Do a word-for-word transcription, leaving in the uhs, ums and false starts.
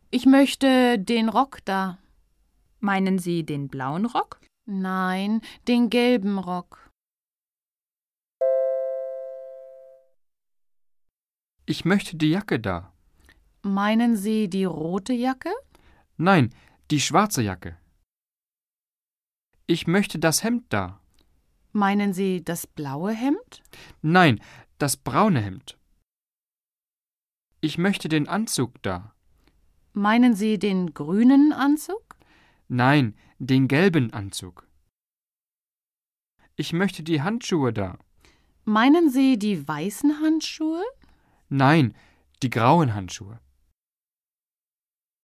Ich möchte den Rock da. Meinen Sie den blauen Rock? Nein, den gelben Rock. Ich möchte die Jacke da. Meinen Sie die rote Jacke? Nein, die schwarze Jacke. Ich möchte das Hemd da. Meinen Sie das blaue Hemd? Nein, das braune Hemd. Ich möchte den Anzug da. Meinen Sie den grünen Anzug? Nein, den gelben Anzug. Ich möchte die Handschuhe da. Meinen Sie die weißen Handschuhe? Nein, die grauen Handschuhe.